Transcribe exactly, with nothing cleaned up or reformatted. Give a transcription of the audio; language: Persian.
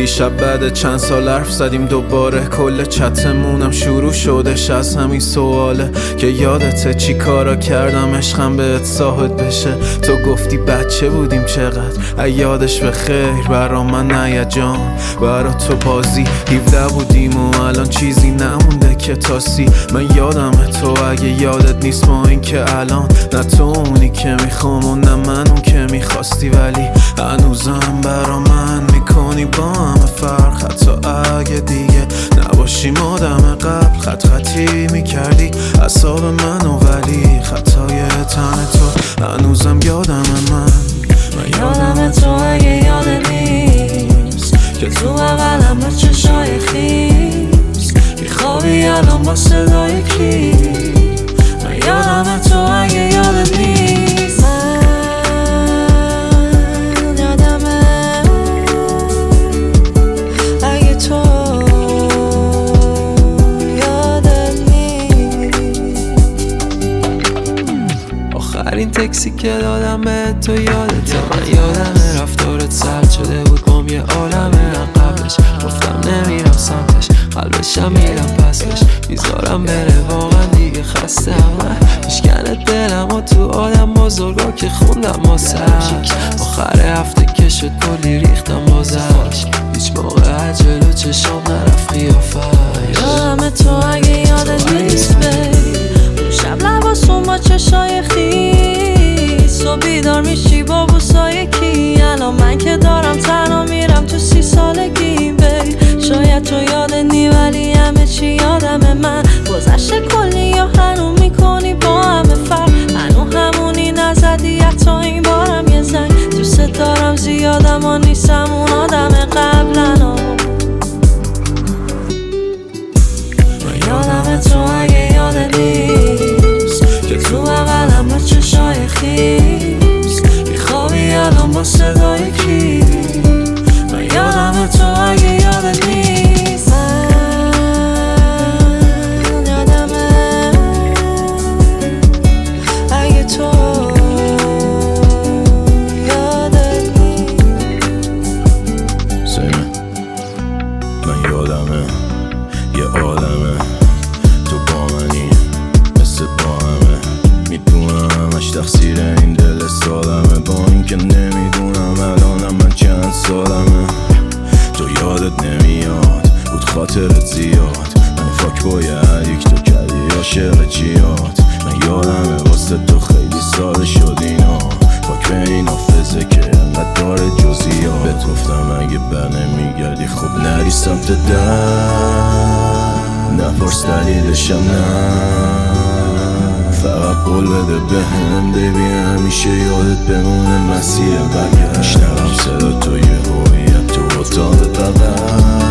دیشب بعد چند سال حرف زدیم دوباره، کل چتمونم شروع شدش از همین سواله که یادته چی کارا کردم عشقم بهت ثابت بشه. تو گفتی بچه بودیم چقدر یادش به خیر، برا من نه جان برا تو بازی. هفده بودیم و الان چیزی نمونده که تاسی. من یادمه تو اگه یادت نیست با این که الان نه تو اونی که میخوام و نه من اون که میخواستی، ولی هنوزم برا من میکنی با همه فرق. حتی اگه دیگه نباشیم آدم قبل، خط خطی میکردی اعصاب منو، ولی خطای تن تو هنوزم یادم من. من یادم تو اگه یادت نیست که تو اولم با چشای خیز میخوابی الان با صدای کی. من یادم تو اگه یادت نیست. من یادمه اگه تو یادت نیست. آخرین تکسی که دادم به تو یادته. من یادمه رفتارت سرد شده بود بام یه عالمه. قبلش گفتم نمیرم سمتش، قلبشم میرم پسش، میذارم بره واقعا دیگه خسته همه. میشکنه دلم و تو آدم بزرگا که خوندم واسه آخر هفته که شد کلی ریختم بازش. هیچ موقع جلو چشم نرفت قیافه. یادم تو اگه یادت نیست بی اون شب لباسون با چشای خیس و بیدار میشی با بوسای کی. الان من که دارم تنها میرم تو سی سالگی بی. شاید تو یادت نی ولی همه چی یادم من. گذشته کلی یا هنو میکنی با همه فرق، هنو همونی نزدی حتی این بارم یه زنگ. دوست دارم زیادم و نیستم اون آدم قبلنو. من یادم تو اگه یادت نیست که تو اولم با چشای خیز میخوابی الان با صدای کی. من یادم تو اگه یادت نیست. من یادمه اگه تو یادت نیست. سیمه من یادمه یه عالمه تو با منی مثل با همه. میدونم همش تقصیر این دل سالمه، با این که نمیدونم الانم من چند سالمه. تو یادت نمیاد بود خاطرت زیاد، من فاک باید یک تو کردی عاشق جیاد. من یادمه واسه تو خیلی سال شد اینا، فاک به این حافظه که انقدر داره جزئیات. بهت گفتم اگه بر نمیگردی خب نری سمت در، نپرس دلیلشم نه، فقط قول بده بهم بیبی همیشه یادت بمونه مسیر برگرد. میشنوم صدا تو یه هویت تو اتاق بغل،